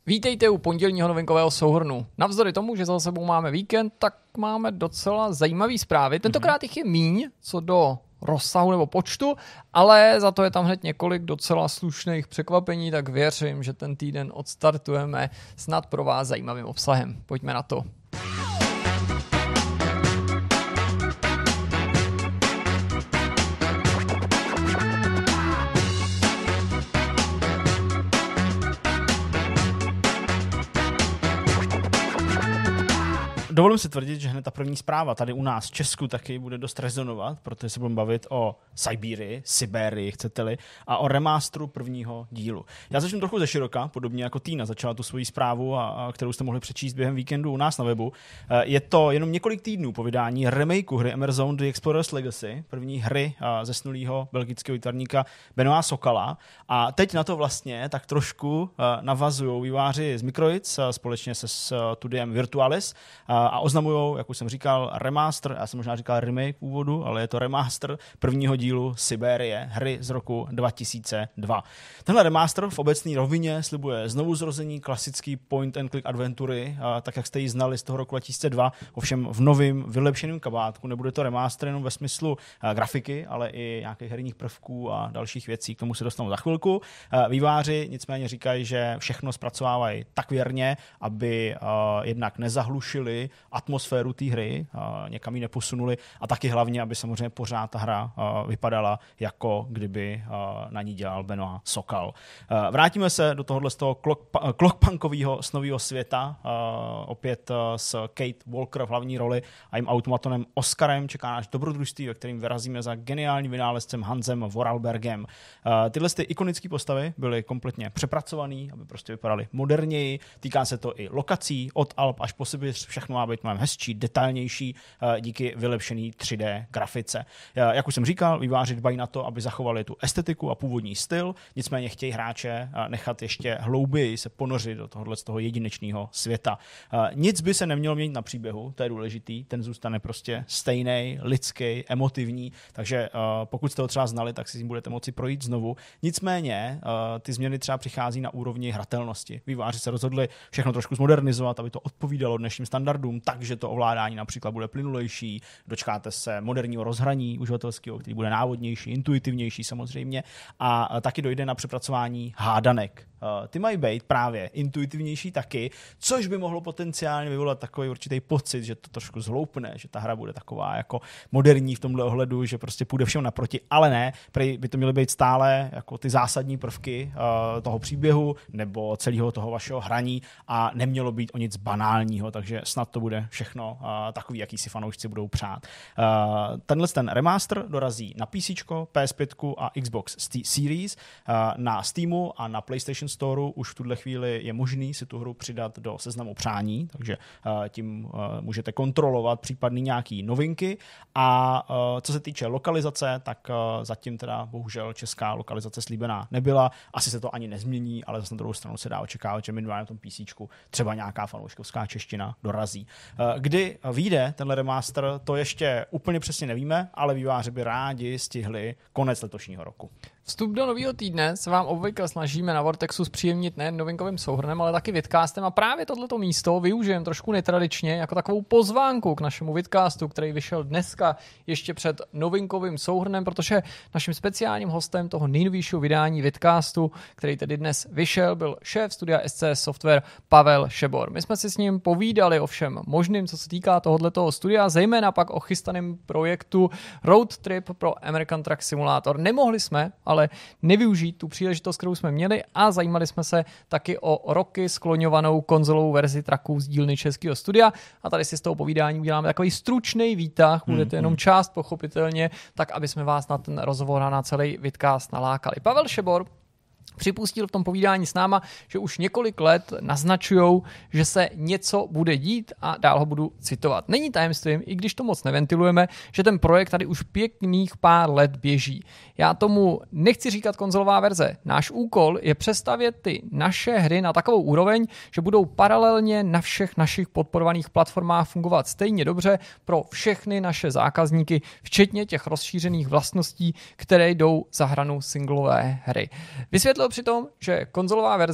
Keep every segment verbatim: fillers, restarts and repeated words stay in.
Vítejte u pondělního novinkového souhrnu. Navzdory tomu, že za sebou máme víkend, tak máme docela zajímavý zprávy. Tentokrát jich je míň, co do rozsahu nebo počtu, ale za to je tam hned několik docela slušných překvapení, tak věřím, že ten týden odstartujeme snad pro vás zajímavým obsahem. Pojďme na to. Dovolím si tvrdit, že hned ta první zpráva tady u nás v Česku taky bude dost rezonovat, protože se budeme bavit o Sibírii, Sibérii, chcete-li, a o remasteru prvního dílu. Já začnu trochu ze široka, podobně jako Týna začala tu svoji zprávu, a, a kterou jste mohli přečíst během víkendu u nás na webu. Je to jenom několik týdnů po vydání remakeu hry Emerson The Explorer's Legacy, první hry zesnulého belgického výtvarníka Benoîta Sokala. A teď na to vlastně tak trošku navazují vývojáři z Microids společně se studiem Virtualis a oznamujou, jak už jsem říkal, remaster, já jsem možná říkal remake v úvodu, ale je to remaster prvního dílu Sibérie, hry z roku dva tisíce dva. Tenhle remaster v obecné rovině slibuje znovu zrození klasický point and click adventury, tak jak jste ji znali z toho roku dva tisíce dva, ovšem v novém vylepšeném kabátku. Nebude to remaster jenom ve smyslu grafiky, ale i nějakých herních prvků a dalších věcí, k tomu se dostanu za chvilku. Vývojáři nicméně říkají, že všechno zpracovávají tak věrně, aby jednak nezahlušili atmosféru té hry, a někam ji neposunuli a taky hlavně, aby samozřejmě pořád ta hra a, vypadala jako kdyby a, na ní dělal Benoît Sokal. A, vrátíme se do tohohle z toho clockpunkového snového světa, a, opět a, s Kate Walker v hlavní roli a jim automatonem Oscarem čeká náš dobrodružství, ve kterým vyrazíme za geniálním vynálezcem Hansem Vorarlbergem. A, tyhle ty ikonické postavy byly kompletně přepracované, aby prostě vypadaly moderněji. Týká se to i lokací od Alp až po Sibiř, všechno má být mnohem hezčí, detailnější díky vylepšený tři dé grafice. Jak už jsem říkal, vývojáři dbají na to, aby zachovali tu estetiku a původní styl, nicméně chtějí hráče nechat ještě hlouběji se ponořit do tohohle z toho jedinečného světa. Nic by se nemělo měnit na příběhu, to je důležitý, ten zůstane prostě stejný, lidský, emotivní, takže pokud jste ho třeba znali, tak si s ním budete moci projít znovu. Nicméně ty změny třeba přichází na úrovni hratelnosti. Vývojáři se rozhodli všechno trošku zmodernizovat, aby to odpovídalo dnešním standardům, takže to ovládání například bude plynulejší, dočkáte se moderního rozhraní uživatelského, který bude návodnější, intuitivnější samozřejmě, a taky dojde na přepracování hádanek. Ty mají být právě intuitivnější taky, což by mohlo potenciálně vyvolat takový určitý pocit, že to trošku zhloupne, že ta hra bude taková jako moderní v tomhle ohledu, že prostě půjde všem naproti, ale ne, prý by to měly být stále jako ty zásadní prvky toho příběhu nebo celého toho vašeho hraní a nemělo být o nic banálního, takže snad to bude všechno uh, takový, jaký si fanoušci budou přát. Uh, tenhle ten remaster dorazí na PCčko, P S pět a Xbox Series. Uh, na Steamu a na PlayStation Storeu už v tuhle chvíli je možný si tu hru přidat do seznamu přání, takže uh, tím uh, můžete kontrolovat případný nějaký novinky. A uh, co se týče lokalizace, tak uh, zatím teda bohužel česká lokalizace slíbená nebyla. Asi se to ani nezmění, ale zase na druhou stranu se dá očekávat, že minimálně na tom PCčku třeba nějaká fanouškovská čeština dorazí. Kdy vyjde tenhle remaster, to ještě úplně přesně nevíme, ale vývojáři by rádi stihli konec letošního roku. Vstup do nového týdne se vám obvykle snažíme na Vortexu zpříjemnit nejen novinkovým souhrnem, ale taky vidcastem a právě tohleto místo využijeme trošku netradičně jako takovou pozvánku k našemu vidcastu, který vyšel dneska ještě před novinkovým souhrnem, protože naším speciálním hostem toho nejnovějšího vydání vidcastu, který tedy dnes vyšel, byl šéf studia S C S Software Pavel Šebor. My jsme si s ním povídali o všem možným, co se týká tohoto studia, zejména pak o chystaném projektu Road Trip pro American Truck Simulator. Nemohli jsme ale nevyužít tu příležitost, kterou jsme měli, a zajímali jsme se taky o roky skloňovanou konzolovou verzi traků z dílny českého studia. A tady si z toho povídání uděláme takový stručný výtah, budete jenom část pochopitelně, tak aby jsme vás na ten rozhovor a na celý vidcast nalákali. Pavel Šebor připustil v tom povídání s náma, že už několik let naznačujou, že se něco bude dít, a dál ho budu citovat. Není tajemstvím, i když to moc neventilujeme, že ten projekt tady už pěkných pár let běží. Já tomu nechci říkat konzolová verze. Náš úkol je přestavět ty naše hry na takovou úroveň, že budou paralelně na všech našich podporovaných platformách fungovat stejně dobře pro všechny naše zákazníky, včetně těch rozšířených vlastností, které jdou za hranu singlové hry. Vysvětlil přitom, že konzolová verze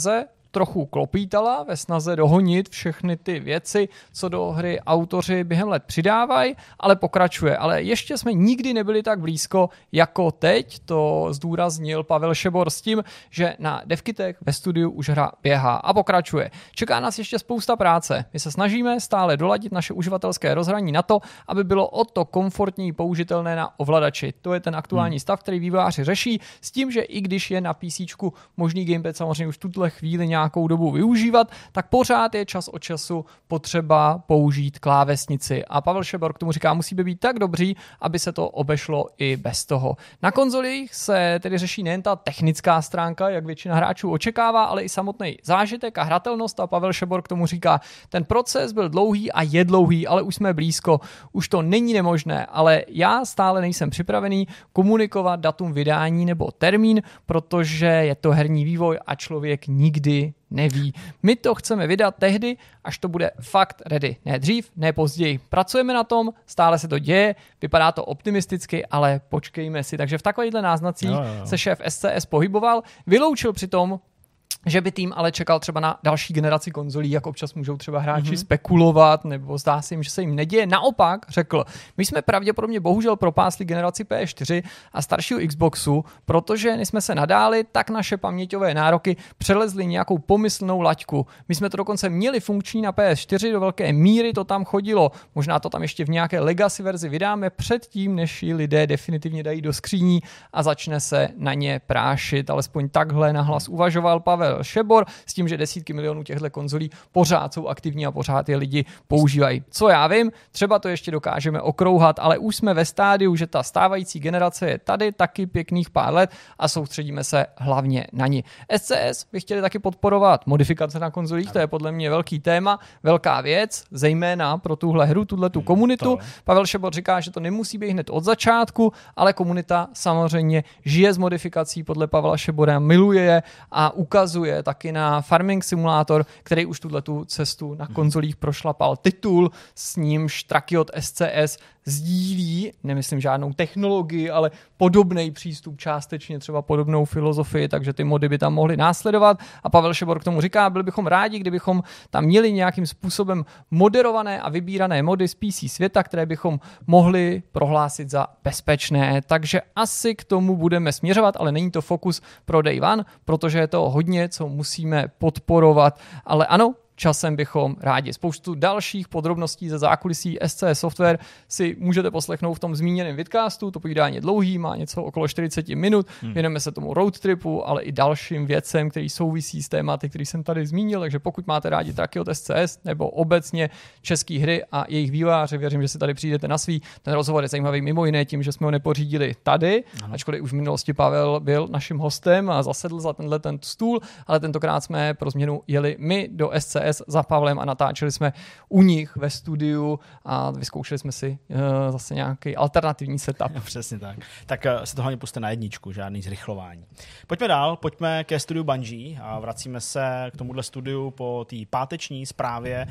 trochu klopítala ve snaze dohonit všechny ty věci, co do hry autoři během let přidávají, ale pokračuje. Ale ještě jsme nikdy nebyli tak blízko jako teď, to zdůraznil Pavel Šebor s tím, že na devkitech ve studiu už hra běhá a pokračuje. Čeká nás ještě spousta práce. My se snažíme stále doladit naše uživatelské rozhraní na to, aby bylo o to komfortní použitelné na ovladači. To je ten aktuální hmm. stav, který vývojáři řeší, s tím, že i když je na PCčku možný gamepad samozřejmě už v tuhle chvíli nějakou dobu využívat, tak pořád je čas od času potřeba použít klávesnici. A Pavel Šebor k tomu říká, musíme být tak dobří, aby se to obešlo i bez toho. Na konzolích se tedy řeší nejen ta technická stránka, jak většina hráčů očekává, ale i samotný zážitek a hratelnost. A Pavel Šebor k tomu říká, ten proces byl dlouhý a je dlouhý, ale už jsme blízko, už to není nemožné, ale já stále nejsem připravený komunikovat datum vydání nebo termín, protože je to herní vývoj a člověk nikdy neví. My to chceme vydat tehdy, až to bude fakt ready. Ne dřív, ne později. Pracujeme na tom, stále se to děje, vypadá to optimisticky, ale počkejme si. Takže v takovýchhle náznacích no, no. se šéf S C S pohyboval, vyloučil přitom, že by tým ale čekal třeba na další generaci konzolí, jak občas můžou třeba hráči mm-hmm. spekulovat, nebo zdá se jim, že se jim neděje. Naopak řekl, my jsme pravděpodobně bohužel propásli generaci P S čtyři a staršího Xboxu, protože jsme se nadáli, tak naše paměťové nároky přelezly nějakou pomyslnou laťku. My jsme to dokonce měli funkční na P S čtyři, do velké míry to tam chodilo. Možná to tam ještě v nějaké legacy verzi vydáme předtím, než ji lidé definitivně dají do skříní a začne se na ně prášit. Alespoň takhle nahlas uvažoval Pavel Šebor s tím, že desítky milionů těchto konzolí pořád jsou aktivní a pořád je lidi používají. Co já vím, třeba to ještě dokážeme okrouhat, ale už jsme ve stádiu, že ta stávající generace je tady taky pěkných pár let a soustředíme se hlavně na ní. S C S by chtěli taky podporovat modifikace na konzolích, to je podle mě velký téma, velká věc, zejména pro tuhle hru, tuhle tu komunitu. Pavel Šebor říká, že to nemusí být hned od začátku, ale komunita samozřejmě žije z modifikací, podle Pavla Šebora miluje je a ukazuje taky na Farming Simulator, který už tuto cestu na konzolích prošlapal. Titul, s nímž traky od S C S sdílí, nemyslím žádnou technologii, ale podobný přístup, částečně třeba podobnou filozofii, takže ty mody by tam mohly následovat. A Pavel Šebor k tomu říká, byli bychom rádi, kdybychom tam měli nějakým způsobem moderované a vybírané mody z P C světa, které bychom mohli prohlásit za bezpečné. Takže asi k tomu budeme směřovat, ale není to fokus pro Day One, protože je to hodně, co musíme podporovat. Ale ano, časem bychom rádi. Spoustu dalších podrobností ze zákulisí S C S Software si můžete poslechnout v tom zmíněném vidcastu, to povídání je dlouhý, má něco okolo čtyřicet minut, hmm. věnujeme se tomu road tripu, ale i dalším věcem, který souvisí s tématy, který jsem tady zmínil, takže pokud máte rádi traky od S C S nebo obecně české hry a jejich vývojáře, věřím, že si tady přijdete na svý. Ten rozhovor je zajímavý mimo jiné tím, že jsme ho nepořídili tady, ano. ačkoliv už v minulosti Pavel byl naším hostem a zasedl za tenhle ten stůl, ale tentokrát jsme pro změnu jeli my do S C S za Pavlem a natáčeli jsme u nich ve studiu a vyzkoušeli jsme si uh, zase nějaký alternativní setup. No, přesně tak. Tak uh, se to hlavně puste na jedničku, žádný zrychlování. Pojďme dál, pojďme ke studiu Bungie a vracíme se k tomuhle studiu po té páteční zprávě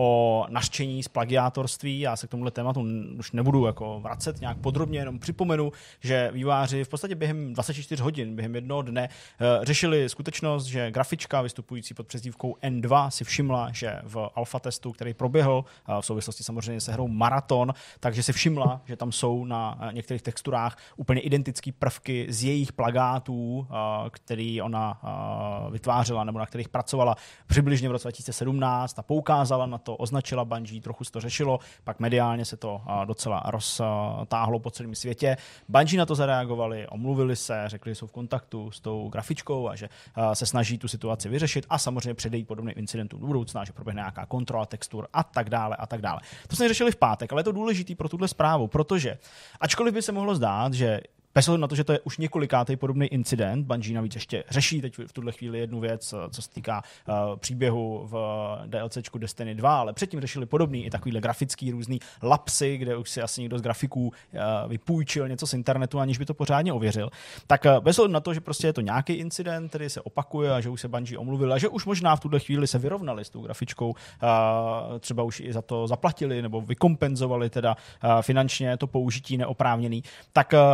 o nařčení z plagiátorství. Já se k tomuhle tématu už nebudu jako vracet nějak podrobně, jenom připomenu, že vývojáři v podstatě během dvacet čtyři hodin, během jednoho dne uh, řešili skutečnost, že grafička vystupující pod přezdívkou N dva si všimla, že v alfa testu, který proběhl v souvislosti samozřejmě se hrou Marathon, takže si všimla, že tam jsou na některých texturách úplně identické prvky z jejich plagátů, který ona vytvářela nebo na kterých pracovala přibližně v roce dva tisíce sedmnáct a poukázala na to, označila Bungie, trochu se to řešilo, pak mediálně se to docela roztáhlo po celém světě. Bungie na to zareagovali, omluvili se, řekli, že jsou v kontaktu s tou grafičkou a že se snaží tu situaci vyřešit a samozřejmě předejít podobným incidentům do budoucna, že proběhne nějaká kontrola textur a tak dále a tak dále. To jsme řešili v pátek, ale je to důležitý pro tuhle zprávu, protože ačkoliv by se mohlo zdát, že bez ohledu na to, že to je už několikátý podobný incident, Bungie navíc ještě řeší teď v tuhle chvíli jednu věc, co se týká uh, příběhu v DLCčku Destiny dva, ale předtím řešili podobný i takovýhle grafický různý lapsy, kde už si asi někdo z grafiků uh, vypůjčil něco z internetu, aniž by to pořádně ověřil. Tak uh, bez ohledu na to, že prostě je to nějaký incident, který se opakuje a že už se Bungie omluvil a že už možná v tuhle chvíli se vyrovnali s tou grafičkou, uh, třeba už i za to zaplatili nebo vykompenzovali teda uh, finančně to použití neoprávněný, tak uh, přichází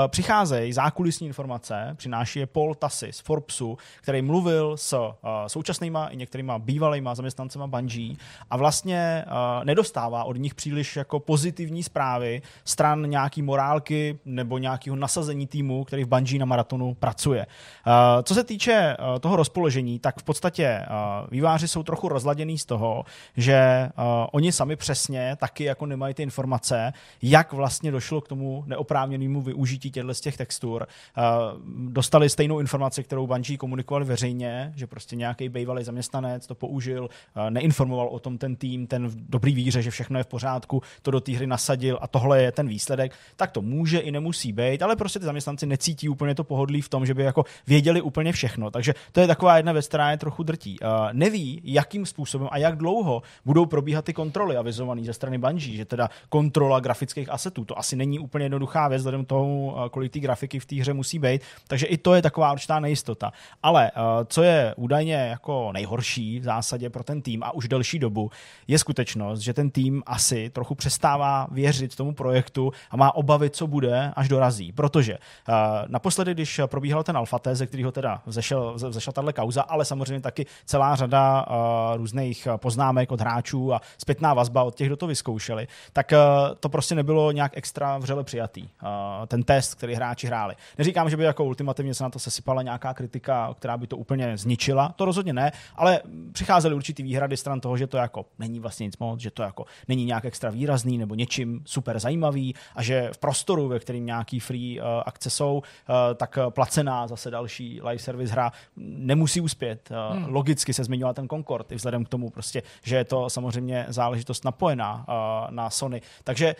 přicházejí zákulisní informace, přináší je Paul Tassi z Forbesu, který mluvil s uh, současnýma i některýma bývalýma zaměstnancema Bungie a vlastně uh, nedostává od nich příliš jako pozitivní zprávy stran nějaký morálky nebo nějakého nasazení týmu, který v Bungie na maratonu pracuje. Uh, co se týče uh, toho rozpoložení, tak v podstatě uh, vývojáři jsou trochu rozladěný z toho, že uh, oni sami přesně taky jako nemají ty informace, jak vlastně došlo k tomu neoprávněnému využití těchto z těch textur. Uh, dostali stejnou informaci, kterou Bungie komunikovali veřejně, že prostě nějaký bývalý zaměstnanec to použil, uh, neinformoval o tom ten tým, ten v dobrý víře, že všechno je v pořádku, to do té hry nasadil a tohle je ten výsledek, tak to může i nemusí být, ale prostě ty zaměstnanci necítí úplně to pohodlí v tom, že by jako věděli úplně všechno. Takže to je taková jedna věc, která je trochu drtí. Uh, neví, jakým způsobem a jak dlouho budou probíhat ty kontroly avizované ze strany Bungie, že teda kontrola grafických asetů, to asi není úplně jednoduchá věc, vzhledem k tomu, kolik té grafiky v té hře musí být, takže i to je taková určitá nejistota. Ale uh, co je údajně jako nejhorší v zásadě pro ten tým a už delší dobu, je skutečnost, že ten tým asi trochu přestává věřit tomu projektu a má obavy, co bude, až dorazí. Protože uh, naposledy, když probíhal ten alfa test, ze kterého teda vzešel, vzešla tahle kauza, ale samozřejmě taky celá řada uh, různých poznámek od hráčů a zpětná vazba od těch, kdo to vyzkoušeli, tak uh, to prostě nebylo nějak extra vřele přijatý. Uh, ten test, který hráči hráli. Neříkám, že by jako ultimativně se na to sesypala nějaká kritika, která by to úplně zničila, to rozhodně ne, ale přicházely určitý výhrady stran toho, že to jako není vlastně nic moc, že to jako není nějak extra výrazný nebo něčím super zajímavý a že v prostoru, ve kterým nějaký free uh, akce jsou, uh, tak placená zase další live service hra nemusí uspět. Uh, hmm. Logicky se zmiňoval ten Concord, i vzhledem k tomu prostě, že je to samozřejmě záležitost napojená uh, na Sony. Takže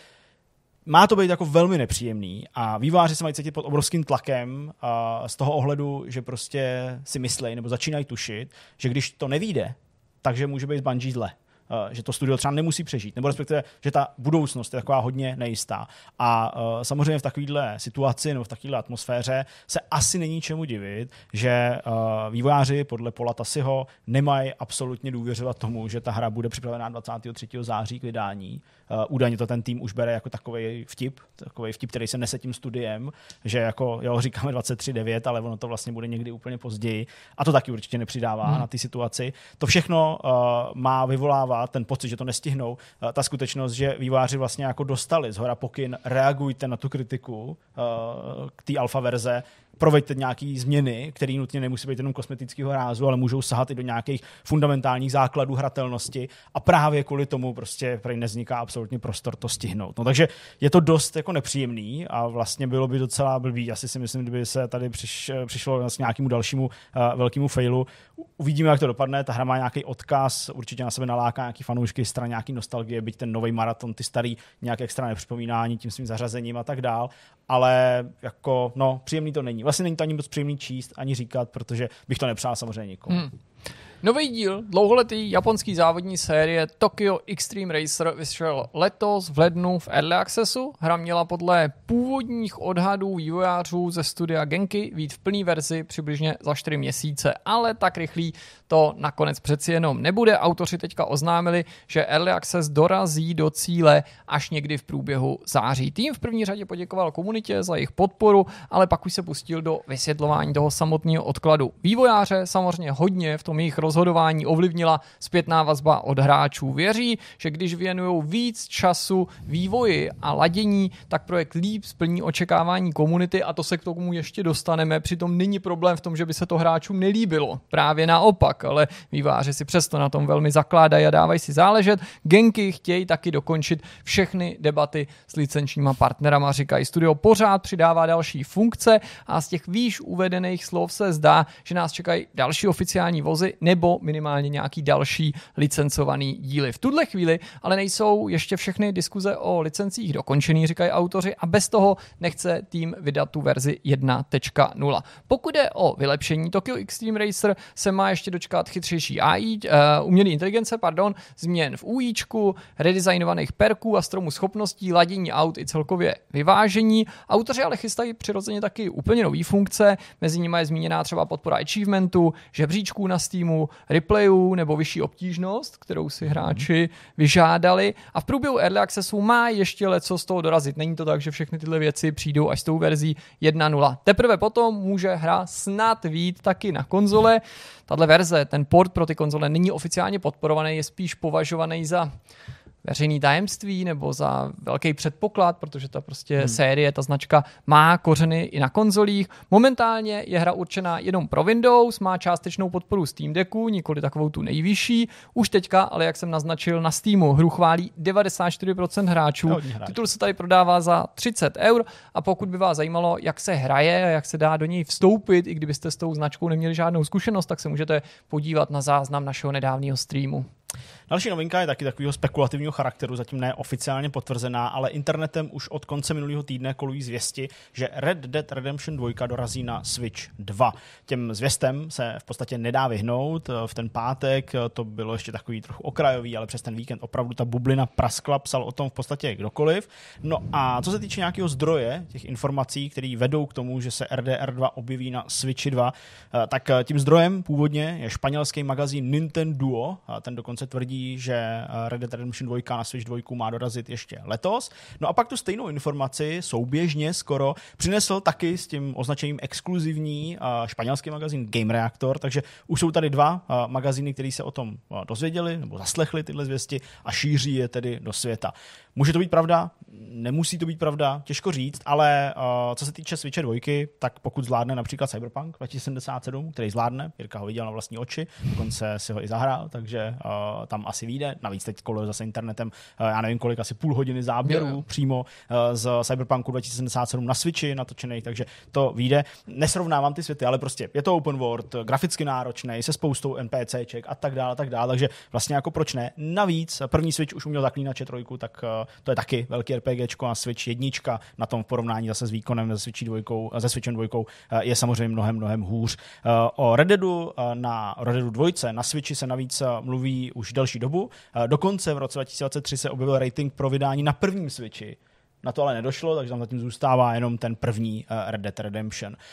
má to být jako velmi nepříjemný a vývojáři se mají cítit pod obrovským tlakem uh, z toho ohledu, že prostě si myslej nebo začínají tušit, že když to nevyjde, takže může být Bungie zle. Uh, že to studio třeba nemusí přežít, nebo respektive, že ta budoucnost je taková hodně nejistá. A uh, samozřejmě v takovéhle situaci nebo v takovéhle atmosféře se asi není čemu divit, že uh, vývojáři podle Paula Tassiho nemají absolutně důvěřovat tomu, že ta hra bude připravená dvacátého třetího září k vydání. Uh, údajně to ten tým už bere jako takovej vtip, takovej vtip, který se nese tím studiem, že jako, jo, říkáme dvacet tři devět, ale ono to vlastně bude někdy úplně později. A to taky určitě nepřidává hmm. na ty situaci. To všechno uh, má vyvolávat ten pocit, že to nestihnou, ta skutečnost, že vývojáři vlastně jako dostali zhora pokyn, reagujte na tu kritiku k té alfa verze, proveďte nějaké změny, které nutně nemusí být jenom kosmetického rázu, ale můžou sahat i do nějakých fundamentálních základů hratelnosti a právě kvůli tomu prostě prej nevzniká absolutně prostor to stihnout. No, takže je to dost jako nepříjemný a vlastně bylo by docela blbý. Asi si myslím, kdyby se tady přiš, přišlo s nějakému dalšímu uh, velkému failu. Uvidíme, jak to dopadne. Ta hra má nějaký odkaz, určitě na sebe naláká nějaký fanoušky, stran nějaký nostalgie, byť ten nový maraton, ty starý nějak extra nepřipomínání tím svým zařazením a tak dál, ale jako no, příjemný to není. Vlastně není to ani moc příjemný číst, ani říkat, protože bych to nepřál samozřejmě nikomu. Hmm. Nový díl dlouholetý japonský závodní série Tokyo Extreme Racer vyšel letos v lednu v Early Accessu. Hra měla podle původních odhadů vývojářů ze studia Genki být v plné verzi přibližně za čtyři měsíce, ale tak rychlý to nakonec přeci jenom nebude. Autoři teďka oznámili, že Early Access dorazí do cíle až někdy v průběhu září. Tým v první řadě poděkoval komunitě za jejich podporu, ale pak už se pustil do vysvětlování toho samotného odkladu. Vývojáře samozřejmě hodně v tom jejich rozhodování ovlivnila zpětná vazba od hráčů. Věří, že když věnují víc času vývoji a ladění, tak projekt líp splní očekávání komunity a to se k tomu ještě dostaneme. Přitom není problém v tom, že by se to hráčům nelíbilo. Právě naopak, ale vývojáři si přesto na tom velmi zakládají a dávají si záležet. Genky chtějí taky dokončit všechny debaty s licenčníma partnerama. Říkají, studio pořád přidává další funkce a z těch výš uvedených slov se zdá, že nás čekají další oficiální vozy nebo minimálně nějaký další licencovaný díly. V tuhle chvíli ale nejsou ještě všechny diskuze o licencích dokončený, říkají autoři, a bez toho nechce tým vydat tu verzi jedna tečka nula. Pokud je o vylepšení, Tokyo Extreme Racer se má ještě dočkat chytřejší A I, uh, umělé inteligence, pardon, změn v újíčku, redesignovaných perků a stromu schopností, ladění aut i celkově vyvážení. Autoři ale chystají přirozeně taky úplně nový funkce, mezi nimi je zmíněná třeba podpora achievementu, žebříčků na Steamu, systému replayů nebo vyšší obtížnost, kterou si hráči vyžádali. A v průběhu Early Accessu má ještě leco z toho dorazit. Není to tak, že všechny tyhle věci přijdou až s tou verzí jedna nula. Teprve potom může hra snad vyjít taky na konzole. Tahle verze, ten port pro ty konzole není oficiálně podporovaný, je spíš považovaný za veřejný tajemství nebo za velký předpoklad, protože ta prostě hmm. série, ta značka má kořeny i na konzolích. Momentálně je hra určená jenom pro Windows, má částečnou podporu Steam Decku, nikoli takovou tu nejvyšší. Už teďka, ale jak jsem naznačil, na Steamu hru chválí devadesát čtyři procent hráčů. Titul se tady prodává za třicet eur a pokud by vás zajímalo, jak se hraje a jak se dá do něj vstoupit, i kdybyste s tou značkou neměli žádnou zkušenost, tak se můžete podívat na záznam našeho nedávného streamu. Další novinka je taky takového spekulativního charakteru, zatím ne oficiálně potvrzená, ale internetem už od konce minulého týdne kolují zvěsti, že Red Dead Redemption dva dorazí na Switch dva. Těm zvěstem se v podstatě nedá vyhnout. V ten pátek to bylo ještě takový trochu okrajový, ale přes ten víkend opravdu ta bublina praskla, psal o tom v podstatě kdokoliv. No a co se týče nějakého zdroje těch informací, které vedou k tomu, že se R D R dva objeví na Switchi dva, tak tím zdrojem původně je španělský magazín Nintendo. Ten dokonce tvrdí, že Red Dead Redemption dva na Switch dva má dorazit ještě letos. No a pak tu stejnou informaci souběžně skoro přinesl taky s tím označením exkluzivní španělský magazín Game Reactor, takže už jsou tady dva magazíny, které se o tom dozvěděli nebo zaslechli tyhle zvěsti a šíří je tedy do světa. Může to být pravda? Nemusí to být pravda, těžko říct, ale uh, co se týče Switche dva, tak pokud zvládne například Cyberpunk dva tisíce sedmdesát sedm, který zvládne, Jirka ho viděl na vlastní oči, dokonce si ho i zahrál, takže uh, tam asi vyjde. Navíc teď koluje zase internetem, uh, já nevím kolik, asi půl hodiny záběrů yeah. přímo uh, z Cyberpunku dva tisíce sedmdesát sedm na Switchi natočených, takže to vyjde. Nesrovnávám ty světy, ale prostě je to open world, graficky náročný, se spoustou NPCček a tak dále, a tak dále, takže vlastně jako proč ne. Navíc první Switch už uměl Zaklínače trojku, tak uh, to je taky velký RPGčko a Switch jednička na tom v porovnání zase s výkonem ze Switchi dvojkou, ze Switchem dvojkou je samozřejmě mnohem, mnohem hůř. O Red Deadu na Red Deadu dvojce na Switchi se navíc mluví už delší dobu. Dokonce v roce dva tisíce dvacet tři se objevil rating pro vydání na prvním Switchi. Na to ale nedošlo, takže tam zatím zůstává jenom ten první uh, Red Dead Redemption. Uh,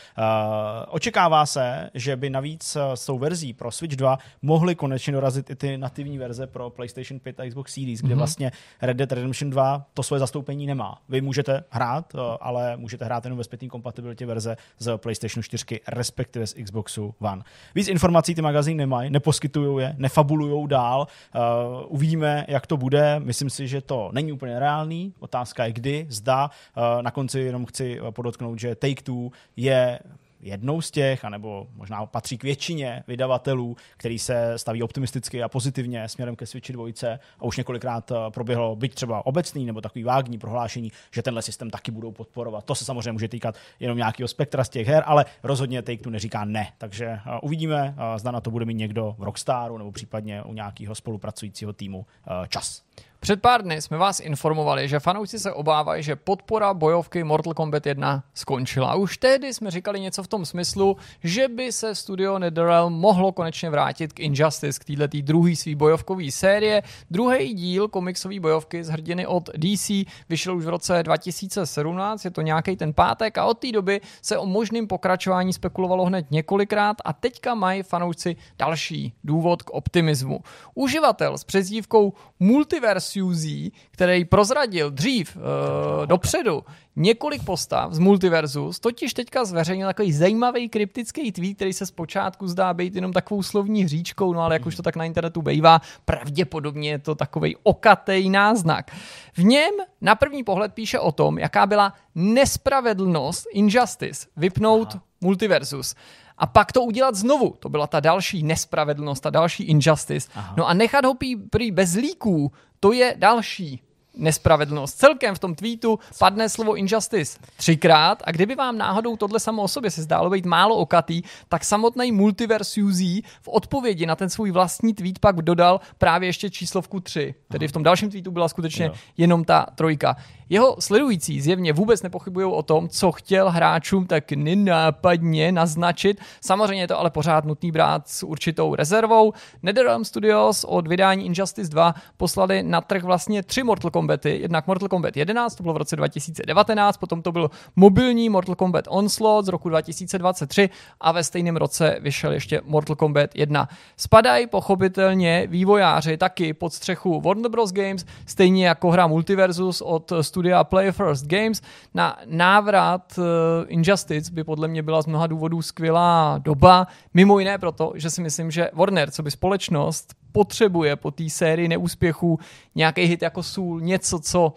očekává se, že by navíc uh, s tou verzí pro Switch dva mohly konečně dorazit i ty nativní verze pro PlayStation pět a Xbox Series, mm-hmm. kde vlastně Red Dead Redemption dva to svoje zastoupení nemá. Vy můžete hrát, uh, ale můžete hrát jenom ve zpětné kompatibilitě verze z PlayStation čtyři, respektive z Xboxu One. Víc informací ty magazíny nemají, neposkytujou je, nefabulujou dál. Uh, uvidíme, jak to bude. Myslím si, že to není úplně reálný. Otázka je, kdy, zda. Na konci jenom chci podotknout, že Take-Two je jednou z těch, anebo možná patří k většině vydavatelů, který se staví optimisticky a pozitivně směrem ke Switchi dvojce a už několikrát proběhlo byť třeba obecný nebo takový vágní prohlášení, že tenhle systém taky budou podporovat. To se samozřejmě může týkat jenom nějakého spektra z těch her, ale rozhodně Take-Two neříká ne. Takže uvidíme, zda na to bude mít někdo v Rockstaru nebo případně u nějakého spolupracujícího týmu čas. Před pár dny jsme vás informovali, že fanoušci se obávají, že podpora bojovky Mortal Kombat jedna skončila. A už tehdy jsme říkali něco v tom smyslu, že by se studio NetherRealm mohlo konečně vrátit k Injustice, k této druhé svý bojovkové série. Druhý díl komiksové bojovky z hrdiny od D C vyšel už v roce dva tisíce sedmnáct, je to nějaký ten pátek a od té doby se o možném pokračování spekulovalo hned několikrát a teďka mají fanoušci další důvod k optimismu. Uživatel s přezdívkou Multiverse U Z, který prozradil dřív uh, dopředu několik postav z Multiversus, totiž teďka zveřejnil takový zajímavý kryptický tweet, který se zpočátku zdá být jenom takovou slovní hříčkou, no ale jak už to tak na internetu bejvá, pravděpodobně je to takovej okatej náznak. V něm na první pohled píše o tom, jaká byla nespravedlnost Injustice vypnout Aha. Multiversus. A pak to udělat znovu. To byla ta další nespravedlnost, ta další Injustice. Aha. No a nechat ho prý bez líků, to je další nespravedlnost. Celkem v tom tweetu padne slovo Injustice třikrát a kdyby vám náhodou tohle samo o sobě se zdálo být málo okatý, tak samotný Multiverse U Z v odpovědi na ten svůj vlastní tweet pak dodal právě ještě číslovku tři. Tedy v tom dalším tweetu byla skutečně jo. jenom ta trojka. Jeho sledující zjevně vůbec nepochybují o tom, co chtěl hráčům tak nenápadně naznačit. Samozřejmě je to ale pořád nutný brát s určitou rezervou. NetherRealm Studios od vydání Injustice dva poslali na trh vlastně tři Mortal Kombat Kombaty, jednak Mortal Kombat jedenáct, to bylo v roce dva tisíce devatenáct, potom to byl mobilní Mortal Kombat Onslaught z roku dva tisíce dvacet tři a ve stejném roce vyšel ještě Mortal Kombat jedna. Spadají pochopitelně vývojáři taky pod střechu Warner Bros. Games, stejně jako hra Multiversus od studia Play First Games. Na návrat uh, Injustice by podle mě byla z mnoha důvodů skvělá doba, mimo jiné proto, že si myslím, že Warner, co by společnost, potřebuje po té sérii neúspěchů nějaký hit jako sůl, něco, co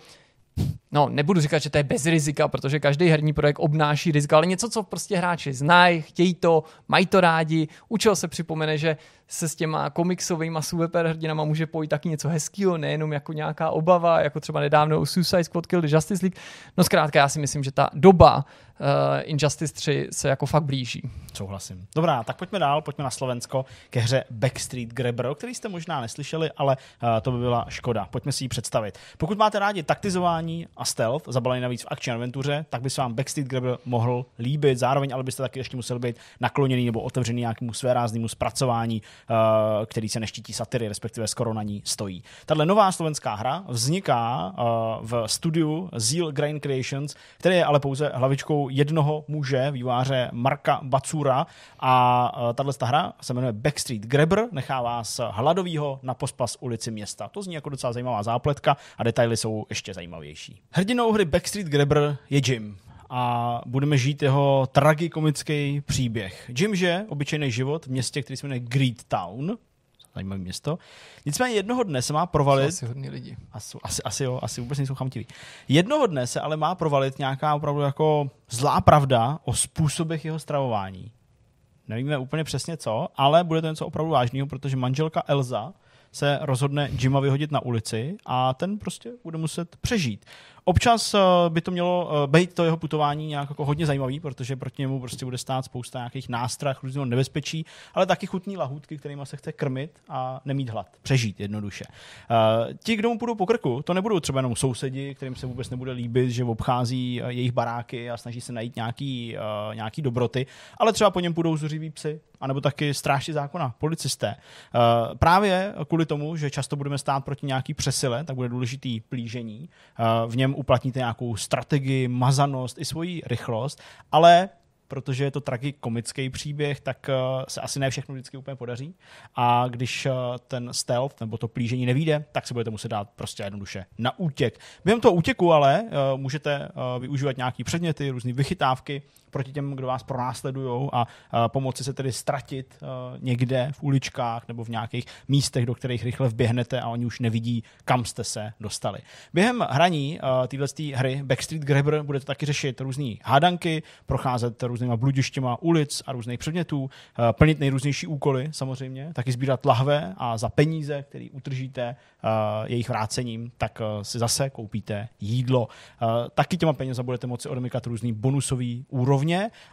no, nebudu říkat, že to je bez rizika, protože každý herní projekt obnáší rizika, ale něco, co prostě hráči znají, chtějí to, mají to rádi, u čeho se připomene, že se s těma komiksovými superhrdinama může pojít taky něco hezkýho, nejenom jako nějaká obava, jako třeba nedávno Suicide Squad Kill the Justice League. No zkrátka, já si myslím, že ta doba uh, Injustice tři se jako fakt blíží. Souhlasím. Dobrá, tak pojďme dál, pojďme na Slovensko ke hře Backstreet Grabber, o který jste možná neslyšeli, ale uh, to by byla škoda. Pojďme si ji představit. Pokud máte rádi taktizování a stealth, zabalený navíc v akční adventuře, tak by se vám Backstreet Grabber mohl líbit, zároveň ale byste taky ještě museli být nakloněný nebo otevřený nějakému svéráznému zpracování, který se neštítí satiry, respektive skoro na ní stojí. Tahle nová slovenská hra vzniká v studiu Zeal Grain Creations, který je ale pouze hlavičkou jednoho muže, vývojáře Marka Bacura, a tato hra se jmenuje Backstreet Grabber, nechá vás hladovýho na pospas ulici města. To zní jako docela zajímavá zápletka a detaily jsou ještě zajímavější. Hrdinou hry Backstreet Grabber je Jim a budeme žít jeho tragikomický příběh. Jim žije obyčejný život v městě, který se jmenuje Great Town. Zajímavé město. Nicméně jednoho dne se má provalit... Asi hodný lidi. Asi, asi, asi jo, asi vůbec nejsou chamtiví. Jednoho dne se ale má provalit nějaká opravdu jako zlá pravda o způsobech jeho stravování. Nevíme úplně přesně co, ale bude to něco opravdu vážného, protože manželka Elza se rozhodne Jima vyhodit na ulici a ten prostě bude muset přežít. Občas by to mělo být to jeho putování nějak jako hodně zajímavý, protože proti němu prostě bude stát spousta nějakých nástrah, různého nebezpečí, ale taky chutný lahůdky, kterými se chce krmit a nemít hlad. Přežít jednoduše. Uh, ti, kdo mu půjdou po krku, to nebudou třeba jenom sousedi, kterým se vůbec nebude líbit, že obchází jejich baráky a snaží se najít nějaký, uh, nějaký dobroty, ale třeba po něm půjdou zuřiví psy, anebo taky strážci zákona, policisté. Uh, právě kvůli tomu, že často budeme stát proti nějaký přesile, tak bude důležitý plížení. Uh, v něm uplatníte nějakou strategii, mazanost i svoji rychlost, ale protože je to tragikomický příběh, tak uh, se asi ne všechno vždycky úplně podaří. A když uh, ten stealth nebo to plížení nevyjde, tak se budete muset dát prostě jednoduše na útěk. Během toho útěku ale uh, můžete uh, využívat nějaký předměty, různé vychytávky proti těm, kdo vás pronásledujou a uh, pomoci se tedy ztratit uh, někde v uličkách nebo v nějakých místech, do kterých rychle vběhnete a oni už nevidí, kam jste se dostali. Během hraní uh, této hry Backstreet Grabber budete taky řešit různé hádanky, procházet různýma bludištěma ulic a různých předmětů, uh, plnit nejrůznější úkoly samozřejmě, taky sbírat lahve a za peníze, které utržíte uh, jejich vrácením, tak uh, si zase koupíte jídlo. Uh, taky těma peněza budete moci odemykat různý bonusový úrovně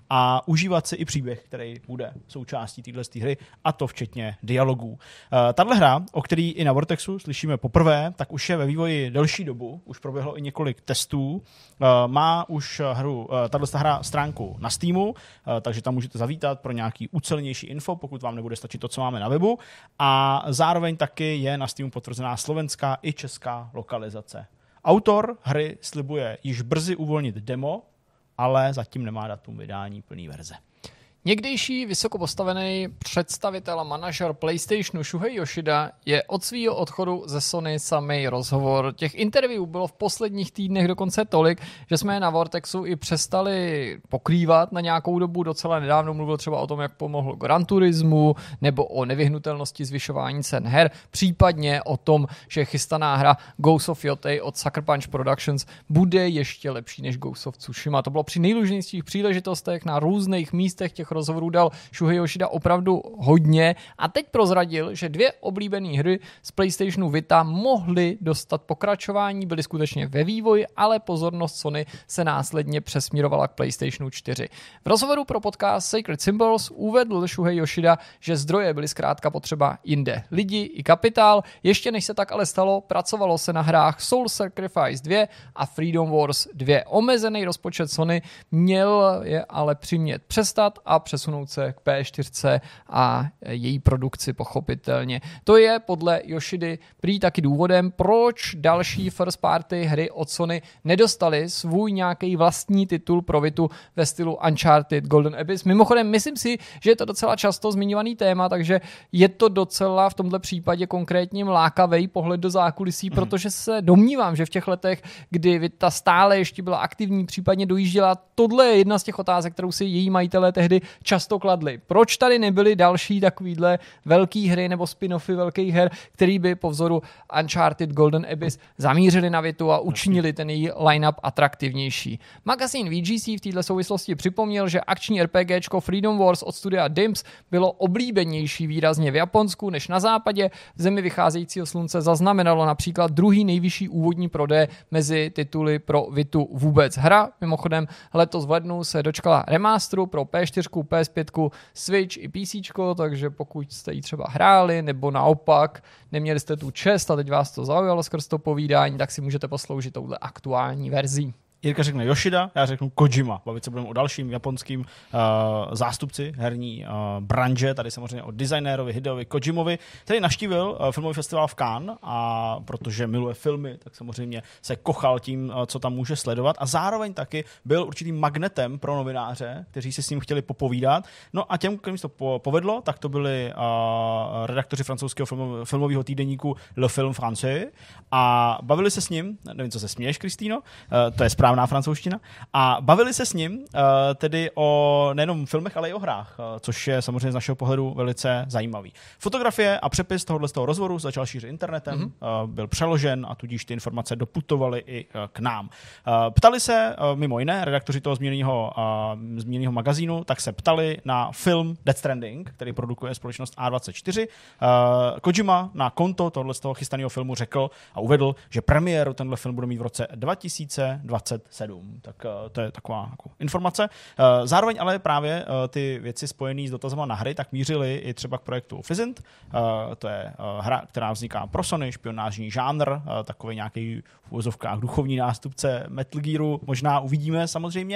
a užívat si i příběh, který bude součástí této hry, a to včetně dialogů. Uh, tahle hra, o který i na Vortexu slyšíme poprvé, tak už je ve vývoji delší dobu, už proběhlo i několik testů, uh, má už hru, uh, tato hra stránku na Steamu, uh, takže tam můžete zavítat pro nějaký ucelenější info, pokud vám nebude stačit to, co máme na webu, a zároveň taky je na Steamu potvrzená slovenská i česká lokalizace. Autor hry slibuje již brzy uvolnit demo, ale zatím nemá datum vydání plný verze. Někdejší vysoko postavený představitel a manažer PlayStationu Shuhei Yoshida je od svého odchodu ze Sony samej rozhovor. Těch interviewů bylo v posledních týdnech dokonce tolik, že jsme je na Vortexu i přestali pokrývat na nějakou dobu. Docela nedávno mluvil třeba o tom, jak pomohl Gran Turismu, nebo o nevyhnutelnosti zvyšování cen her, případně o tom, že chystaná hra Ghost of Yotei od Sucker Punch Productions bude ještě lepší než Ghost of Tsushima. To bylo při nejrůznějších příležitostech na různých místech těch rozhovorů dal Shuhei Yoshida opravdu hodně a teď prozradil, že dvě oblíbené hry z PlayStationu Vita mohly dostat pokračování, byly skutečně ve vývoji, ale pozornost Sony se následně přesměrovala k PlayStationu čtyři. V rozhovoru pro podcast Sacred Symbols uvedl Shuhei Yoshida, že zdroje byly zkrátka potřeba jinde. Lidi i kapitál, ještě než se tak ale stalo, pracovalo se na hrách Soul Sacrifice dva a Freedom Wars dva. Omezený rozpočet Sony měl je ale přimět přestat a přesunout se k P čtyři a její produkci pochopitelně. To je podle Yoshidy prý taky důvodem, proč další first party hry od Sony nedostali svůj nějaký vlastní titul pro Vitu ve stylu Uncharted Golden Abyss. Mimochodem, myslím si, že je to docela často zmiňovaný téma, takže je to docela v tomhle případě konkrétně lákavý pohled do zákulisí, mm. protože se domnívám, že v těch letech, kdy Vita stále ještě byla aktivní, případně dojížděla, tohle je jedna z těch otázek, kterou si její majitelé tehdy často kladli. Proč tady nebyly další takovýhle velký hry nebo spin-offy velkých her, který by po vzoru Uncharted Golden Abyss zamířili na Vitu a učinili ten její line-up atraktivnější. Magazín V G C v této souvislosti připomněl, že akční RPGčko Freedom Wars od studia Dimps bylo oblíbenější výrazně v Japonsku než na západě. V zemi vycházejícího slunce zaznamenalo například druhý nejvyšší úvodní prodej mezi tituly pro Vitu vůbec. Hra mimochodem letos v lednu se dočkala remasteru pro P čtyři, P S pět, Switch i P C, takže pokud jste ji třeba hráli nebo naopak neměli jste tu čest a teď vás to zaujalo skrz to povídání, tak si můžete posloužit touhle aktuální verzí. Jirka řekne Yoshida, já řeknu Kojima. Bavit se budeme o dalším japonským uh, zástupci herní uh, branže, tady samozřejmě o designérovi Hideovi Kojimovi, který navštívil uh, filmový festival v Cannes a protože miluje filmy, tak samozřejmě se kochal tím, uh, co tam může sledovat a zároveň taky byl určitým magnetem pro novináře, kteří si s ním chtěli popovídat. No a těm, kterým to po- povedlo, tak to byli uh, redaktoři francouzského film- filmového týdeníku Le Film Français a bavili se s ním, nevím, co se směješ, Kristýno, uh, to je správně na francouzština, a bavili se s ním uh, tedy o nejenom filmech, ale i o hrách, uh, což je samozřejmě z našeho pohledu velice zajímavý. Fotografie a přepis tohoto z toho rozhovoru začal šířit internetem, mm-hmm. uh, byl přeložen a tudíž ty informace doputovaly i uh, k nám. Uh, ptali se, uh, mimo jiné, redaktoři toho zmíněného, uh, zmíněného magazínu, tak se ptali na film Death Stranding, který produkuje společnost A dvacet čtyři. Uh, Kojima na konto tohoto z toho chystaného filmu řekl a uvedl, že premiéru tenhle film bude mít v roce dva tisíce dvacet sedm. Tak uh, to je taková jako informace. Uh, zároveň ale právě uh, ty věci spojené s dotazama na hry tak mířily i třeba k projektu Physint. Uh, to je uh, hra, která vzniká pro Sony, špionážní žánr, uh, takový nějaký v uvozovkách duchovní nástupce Metal Gearu, možná uvidíme samozřejmě.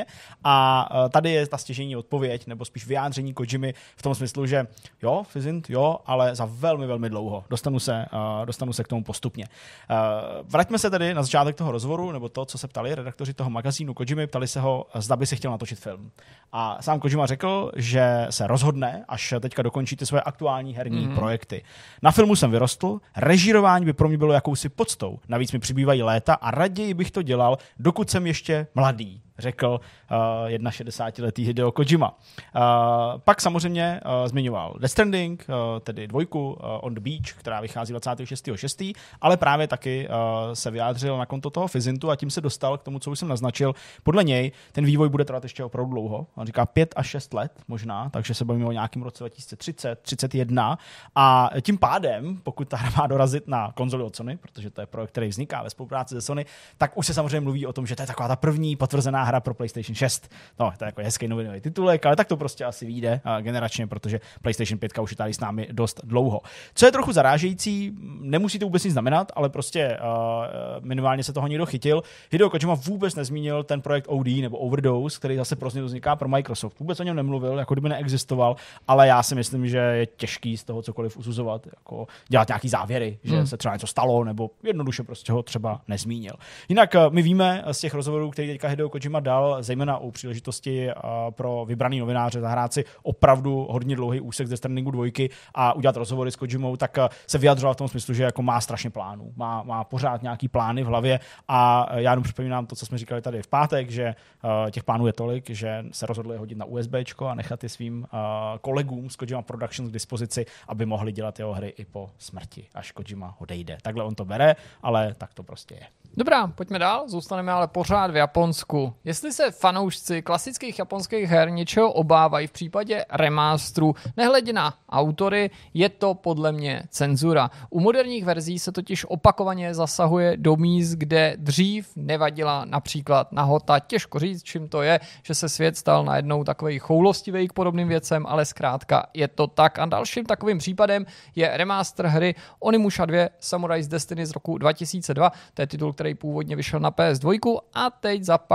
A uh, tady je ta stěžejní odpověď, nebo spíš vyjádření Kojimy v tom smyslu, že jo, Physint, jo, ale za velmi, velmi dlouho. Dostanu se, uh, dostanu se k tomu postupně. Uh, vraťme se tedy na začátek toho rozhovoru, nebo to, co se ptali redaktoři toho magazínu Kojimy, ptali se ho, zda by si chtěl natočit film. A sám Kojima řekl, že se rozhodne, až teďka dokončí ty svoje aktuální herní mm. projekty. Na filmu jsem vyrostl, režírování by pro mě bylo jakousi poctou. Navíc mi přibývají léta a raději bych to dělal, dokud jsem ještě mladý, řekl uh, šedesátiletý Hideo Kojima. Uh, pak samozřejmě uh, zmiňoval Death Stranding, uh, tedy dvojku uh, On the Beach, která vychází dvacátého šestého šestého ale právě taky uh, se vyjádřil na konto toho Physintu a tím se dostal k tomu, co už jsem naznačil. Podle něj ten vývoj bude trvat ještě opravdu dlouho. On říká pět až šest let možná, takže se bavíme o nějakém roce dva tisíce třicet, třicet jedna a tím pádem, pokud ta hra má dorazit na konzoli od Sony, protože to je projekt, který vzniká ve spolupráci se Sony, tak už se samozřejmě mluví o tom, že to je taková ta první potvrzená hra pro PlayStation šest. No, to je jako hezký novinový titulek, ale tak to prostě asi vyjde generačně, protože PlayStation pět už je tady s námi dost dlouho. Co je trochu zarážející, nemusí to vůbec nic znamenat, ale prostě uh, minimálně se toho někdo chytil. Hideo Kojima vůbec nezmínil ten projekt O D nebo Overdose, který zase prostě vzniká pro Microsoft. Vůbec o něm nemluvil, jako kdyby neexistoval, ale já si myslím, že je těžký z toho cokoliv usuzovat, jako dělat nějaký závěry, že hmm. se třeba něco stalo, nebo jednoduše prostě ho třeba nezmínil. Jinak uh, my víme z těch rozhovorů, který teďka Hideo Kojima dal, zejména u příležitosti uh, pro vybraný novináře zahrát si opravdu hodně dlouhý úsek ze Strandingu dvojky a udělat rozhovory s Kojimou, tak uh, se vyjadřoval v tom smyslu, že jako má strašně plánů, má, má pořád nějaký plány v hlavě a já jenom připomínám to, co jsme říkali tady v pátek, že uh, těch plánů je tolik, že se rozhodli hodit na USBčko a nechat je svým uh, kolegům z Kojima Productions k dispozici, aby mohli dělat jeho hry i po smrti, až Kojima odejde. Takhle on to bere, ale tak to prostě je. Dobrá, pojďme dál, zůstaneme ale pořád v Japonsku. Jestli se fanoušci klasických japonských her něčeho obávají v případě remasteru, nehledě na autory, je to podle mě cenzura. U moderních verzí se totiž opakovaně zasahuje do míst, kde dřív nevadila například nahota. Těžko říct, čím to je, že se svět stal najednou takový choulostivý k podobným věcem, ale zkrátka je to tak. A dalším takovým případem je remaster hry Onimusha dva Samurai's Destiny z roku dva tisíce dva. To je titul, který původně vyšel na P S dva a teď za pár dní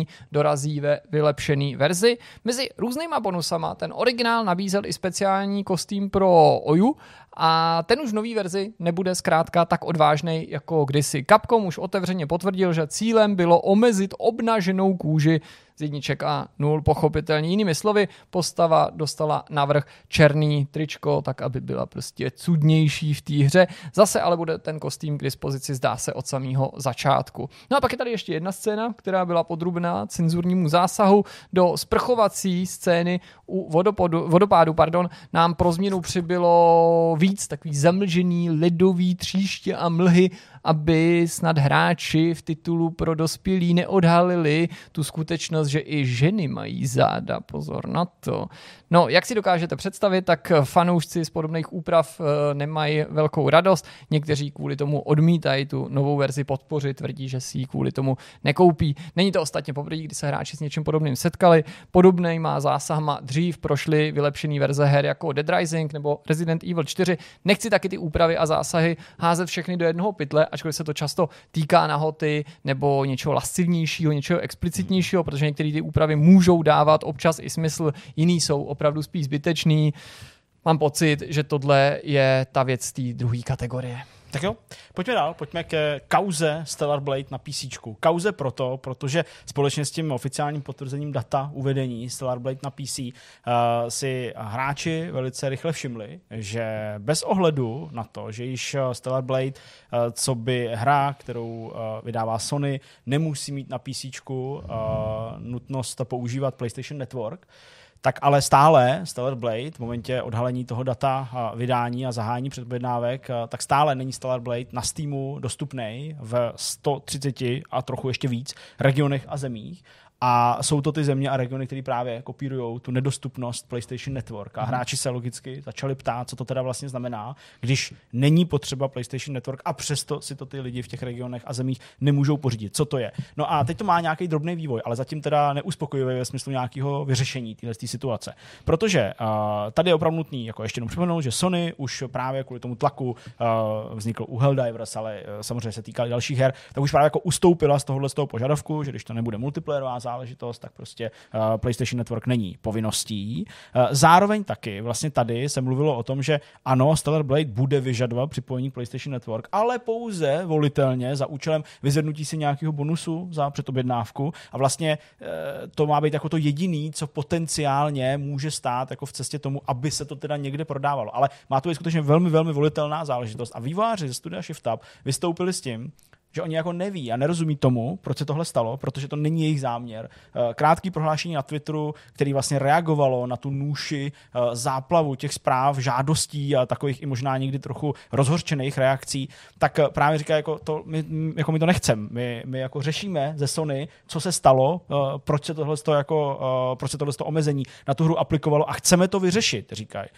dorazí ve vylepšené verzi. Mezi různýma bonusama ten originál nabízel i speciální kostým pro Oju a ten už v nový verzi nebude zkrátka tak odvážnej jako kdysi. Capcom už otevřeně potvrdil, že cílem bylo omezit obnaženou kůži z jedniček a nul, pochopitelně. Jinými slovy, postava dostala navrch černý tričko, tak aby byla prostě cudnější v té hře. Zase ale bude ten kostým k dispozici, zdá se, od samého začátku. No a pak je tady ještě jedna scéna, která byla podrobná cenzurnímu zásahu. Do sprchovací scény u vodopodu, vodopádu pardon, nám pro změnu přibylo víc takový zamlžený ledový tříště a mlhy, aby snad hráči v titulu pro dospělí neodhalili tu skutečnost, že i ženy mají záda. Pozor na to. No, jak si dokážete představit, tak fanoušci z podobných úprav e, nemají velkou radost. Někteří kvůli tomu odmítají tu novou verzi podpořit, tvrdí, že si ji kvůli tomu nekoupí. Není to ostatně poprvé, kdy se hráči s něčím podobným setkali. Podobnýma zásahma dřív prošly vylepšený verze her jako Dead Rising nebo Resident Evil čtyři. Nechci taky ty úpravy a zásahy házet všechny do jednoho pytle, ačkoliv se to často týká nahoty nebo něčeho lascivnějšího, něčeho explicitnějšího, protože některé ty úpravy můžou dávat občas i smysl, jiný jsou opravdu spíš zbytečný. Mám pocit, že tohle je ta věc z té druhé kategorie. Tak jo, pojďme dál, pojďme ke kauze Stellar Blade na PCčku. Kauze proto, protože společně s tím oficiálním potvrzením data uvedení Stellar Blade na P C uh, si hráči velice rychle všimli, že bez ohledu na to, že již Stellar Blade, uh, co by hra, kterou uh, vydává Sony, nemusí mít na PCčku uh, nutnost používat PlayStation Network, tak ale stále Stellar Blade v momentě odhalení toho data vydání a zahájení předobjednávek, tak stále není Stellar Blade na Steamu dostupný v sto třiceti a trochu ještě víc regionech a zemích. A jsou to ty země a regiony, které právě kopírují tu nedostupnost PlayStation Network. A hráči se logicky začali ptát, co to teda vlastně znamená, když není potřeba PlayStation Network a přesto si to ty lidi v těch regionech a zemích nemůžou pořídit. Co to je? No a teď to má nějaký drobný vývoj, ale zatím teda neuspokojivý ve smyslu nějakého vyřešení téhle situace. Protože uh, tady je opravdu nutný, jako ještě jenom připomenout, že Sony už právě kvůli tomu tlaku uh, vznikl u Helldivers, ale uh, samozřejmě se týká dalších her, tak už právě jako ustoupila z tohohle z toho požadavku, že když to nebude multiplayerová záležitost, tak prostě uh, PlayStation Network není povinností. Uh, zároveň taky vlastně tady se mluvilo o tom, že ano, Stellar Blade bude vyžadovat připojení PlayStation Network, ale pouze volitelně za účelem vyzvednutí si nějakého bonusu za předobjednávku a vlastně uh, to má být jako to jediný, co potenciálně může stát jako v cestě tomu, aby se to teda někde prodávalo. Ale má to být skutečně velmi, velmi volitelná záležitost a vývojáři ze studia Shift Up vystoupili s tím, že oni jako neví a nerozumí tomu, proč se tohle stalo, protože to není jejich záměr. Krátký prohlášení na Twitteru, který vlastně reagovalo na tu nůši záplavu těch zpráv, žádostí a takových i možná někdy trochu rozhořčených reakcí, tak právě říká, jako to, my, jako my to nechceme. My, my jako řešíme ze Sony, co se stalo, proč se tohle jako, proč se tohle omezení na tu hru aplikovalo a chceme to vyřešit, říkají.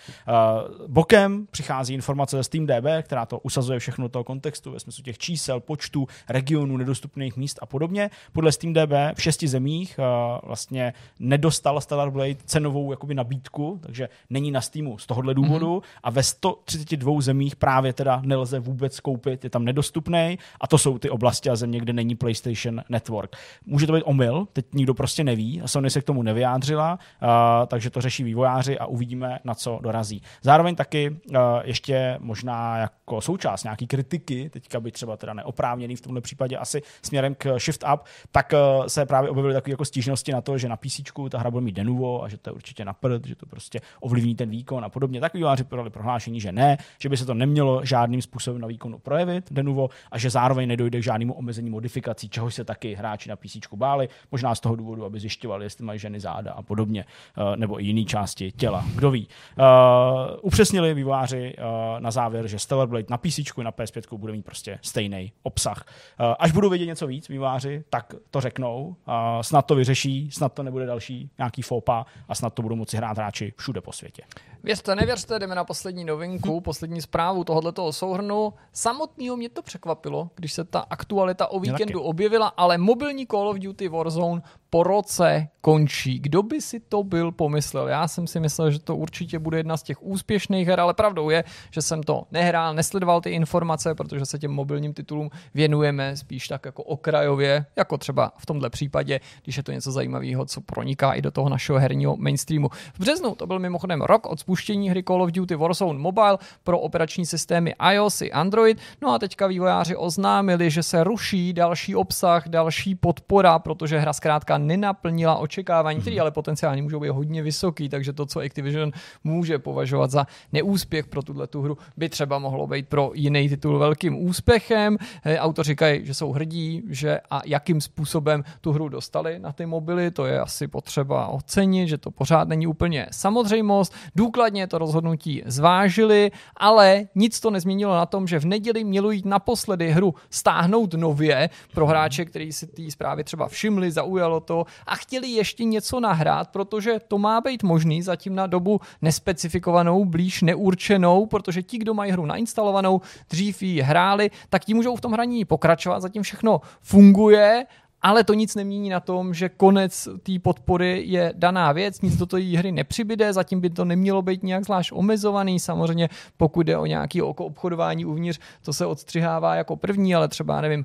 Bokem přichází informace ze SteamDB, která to usazuje všechno do toho kontextu ve smyslu těch čísel, počtů, regionů, nedostupných míst a podobně. Podle SteamDB v šesti zemích uh, vlastně nedostal Stellar Blade cenovou jakoby nabídku, takže není na Steamu z tohohle důvodu mm-hmm. a ve sto třiceti dvou zemích právě teda nelze vůbec koupit, je tam nedostupný a to jsou ty oblasti a země, kde není PlayStation Network. Může to být omyl, teď nikdo prostě neví, Sony se k tomu nevyjádřila, uh, takže to řeší vývojáři a uvidíme, na co dorazí. Zároveň taky uh, ještě možná jako součást nějaký kritiky, teďka by třeba teda neoprávněný v tomhle případě asi směrem k Shift Up, tak uh, se právě objevily takové jako stížnosti na to, že na PCčku ta hra bude mít denuvo a že to je určitě na prd, že to prostě ovlivní ten výkon a podobně. Tak vývojáři podali prohlášení, že ne, že by se to nemělo žádným způsobem na výkonu projevit denuvo a že zároveň nedojde k žádnému omezení modifikací, čehož se taky hráči na PCčku báli, možná z toho důvodu, aby zjišťovali, jestli mají ženy záda a podobně, uh, nebo i jiné části těla. Kdo ví. Uh, upřesnili vývojáři uh, na závěr, že Stellar Blade na PCčku i na P S pět bude mít prostě stejný obsah. Až budou vědět něco víc vývojáři, tak to řeknou, snad to vyřeší, snad to nebude další nějaký fópa a snad to budou moci hrát hráči všude po světě. Věřte, nevěřte, jdeme na poslední novinku, hm. poslední zprávu tohoto souhrnu. Samotného mě to překvapilo, když se ta aktualita o víkendu objevila, ale mobilní Call of Duty Warzone po roce končí. Kdo by si to byl pomyslel? Já jsem si myslel, že to určitě bude jedna z těch úspěšných her, ale pravdou je, že jsem to nehrál, nesledoval ty informace, protože se těm mobilním titulům věnujeme spíš tak jako okrajově, jako třeba v tomhle případě, když je to něco zajímavého, co proniká i do toho našeho herního mainstreamu. V březnu to byl mimochodem rok od spuštění hry Call of Duty Warzone Mobile pro operační systémy iOS i Android. No a teďka vývojáři oznámili, že se ruší další obsah, další podpora, protože hra zkrátka nenaplnila očekávání, které ale potenciálně můžou být hodně vysoký, takže to, co Activision může považovat za neúspěch pro tuto hru, by třeba mohlo být pro jiný titul velkým úspěchem. Autoři říkají, že jsou hrdí, že a jakým způsobem tu hru dostali na ty mobily, to je asi potřeba ocenit, že to pořád není úplně samozřejmost. Důkladně to rozhodnutí zvážili, ale nic to nezměnilo na tom, že v neděli mělo jít naposledy hru stáhnout nově pro hráče, kteří si té zprávy třeba všimli, zaujalo to a chtěli ještě něco nahrát, protože to má být možný zatím na dobu nespecifikovanou, blíž neurčenou, protože ti, kdo mají hru nainstalovanou, dřív ji hráli, tak ti můžou v tom hraní pokračovat, zatím všechno funguje, ale to nic nemění na tom, že konec té podpory je daná věc, nic do té hry nepřibyde, zatím by to nemělo být nějak zvlášť omezovaný, samozřejmě pokud jde o nějaké obchodování uvnitř, to se odstřihává jako první, ale třeba, nevím,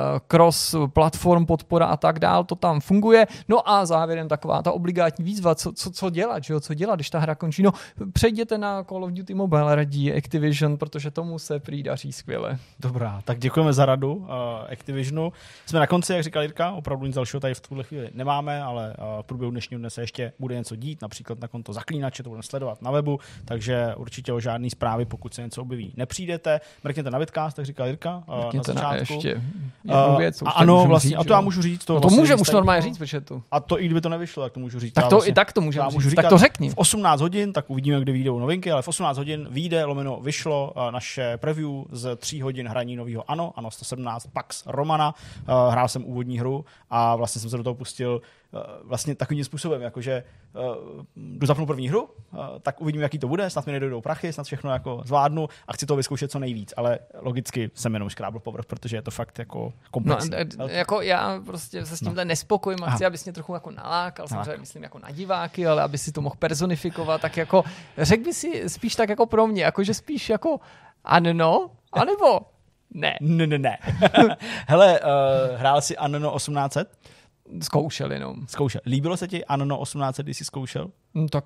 cross platform podpora a tak dál, to tam funguje. No a závěrem taková ta obligátní výzva, co, co, co dělat, že jo? Co dělat, když ta hra končí. No, přejděte na Call of Duty Mobile, radí Activision, protože tomu se prý daří skvěle. Dobrá, tak děkujeme za radu uh, Activisionu. Jsme na konci, jak říkal Jirka, opravdu nic dalšího tady v tuhle chvíli nemáme, ale v průběhu dnešního dne se ještě bude něco dít, například na konto Zaklínače, to budeme sledovat na webu, takže určitě o žádný zprávy, pokud se něco objeví, nepřijdete. Mrkněte na Vidcast, tak říkal Jirka, mrkněte na začátku. Na ještě jednu věc, a ano, vlastně, říct, a to já můžu říct. To, no to vlastně může už normálně říct, protože to. A to i kdyby to nevyšlo, tak to můžu říct. Tak to vlastně, i tak to můžu říct, říct. Tak to řekni. V osmnáct hodin, tak uvidíme, kdy vyjdou novinky, ale v osmnáct hodin vyjde, lomeno vyšlo naše preview z tří hodin hraní nového Ano, Ano sto sedmnáct Pax Romana. Hrál jsem úvodní hru a vlastně jsem se do toho pustil vlastně takovým způsobem, jakože uh, jdu zapnu první hru, uh, tak uvidím, jaký to bude, snad mi nedojdou prachy, snad všechno jako zvládnu a chci to vyzkoušet co nejvíc, ale logicky jsem jenom škrábl povrch, protože je to fakt jako komplexní. No, jako já prostě se s tímhle no. nespokojím a chci, abys mě trochu jako nalákal, samozřejmě myslím jako na diváky, ale aby si to mohl personifikovat, tak jako řekl by si spíš tak jako pro mě, jakože spíš jako ano, anebo ne. Ne, ne, ne. Hele, uh, hrál jsi Anno osmnáct set? Zkoušel jenom. Zkoušel. Líbilo se ti Anno osmnáct set, když jsi zkoušel? No, tak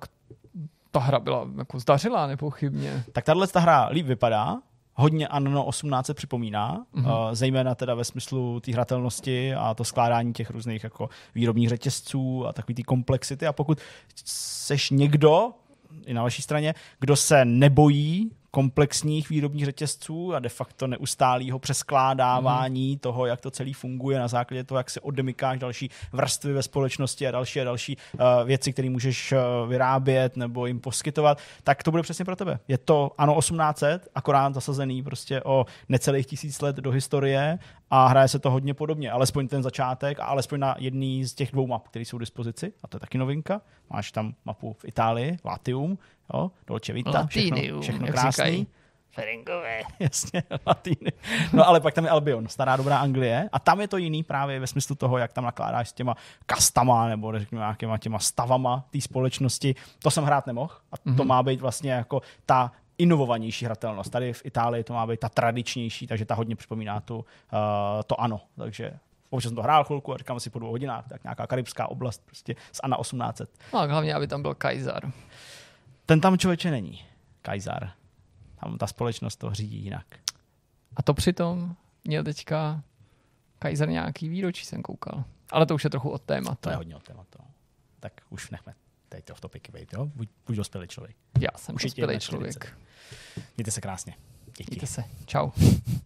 ta hra byla jako zdařilá, nepochybně. Tak tahle ta hra líp vypadá, hodně Anno osmnáct set připomíná, mm-hmm. uh, zejména teda ve smyslu té hratelnosti a to skládání těch různých jako výrobních řetězců a takový ty komplexity. A pokud seš někdo, i na vaší straně, kdo se nebojí komplexních výrobních řetězců a de facto neustálého přeskládávání mm. toho, jak to celý funguje na základě toho, jak se odemykáš další vrstvy ve společnosti a další a další uh, věci, které můžeš uh, vyrábět nebo jim poskytovat, tak to bude přesně pro tebe. Je to Ano osmnáct set, akorát zasazený prostě o necelých tisíc let do historie a hraje se to hodně podobně, alespoň ten začátek a alespoň na jedný z těch dvou map, které jsou k dispozici, a to je taky novinka. Máš tam mapu v Itálii, Latium, jo, Dolce Vita, všechno, všechno krásný. Feringové. Jasně, Latiny. No ale pak tam je Albion, stará dobrá Anglie a tam je to jiný právě ve smyslu toho, jak tam nakládáš s těma kastama nebo řekněme nějakýma těma stavama té společnosti. To jsem hrát nemohl a to mm-hmm. má být vlastně jako ta inovovanější hratelnost. Tady v Itálii to má být ta tradičnější, takže ta hodně připomíná tu, uh, to Ano. Takže občas jsem to hrál chvilku a říkám si po dvou hodinách, tak nějaká karibská oblast prostě z Ana osmnáct set. No a hlavně, aby tam byl Kajzar. Ten tam člověče není. Kajzar. Tam ta společnost to řídí jinak. A to přitom měl teďka Kajzar nějaký výročí, jsem koukal. Ale to už je trochu od tématu. To je hodně od tématu. Tak už nechme teď to v topiky bejt, jo? Buď, buď dospělý člověk. Já jsem dospělý člověk. Mějte se krásně. Děti. Mějte se. Čau.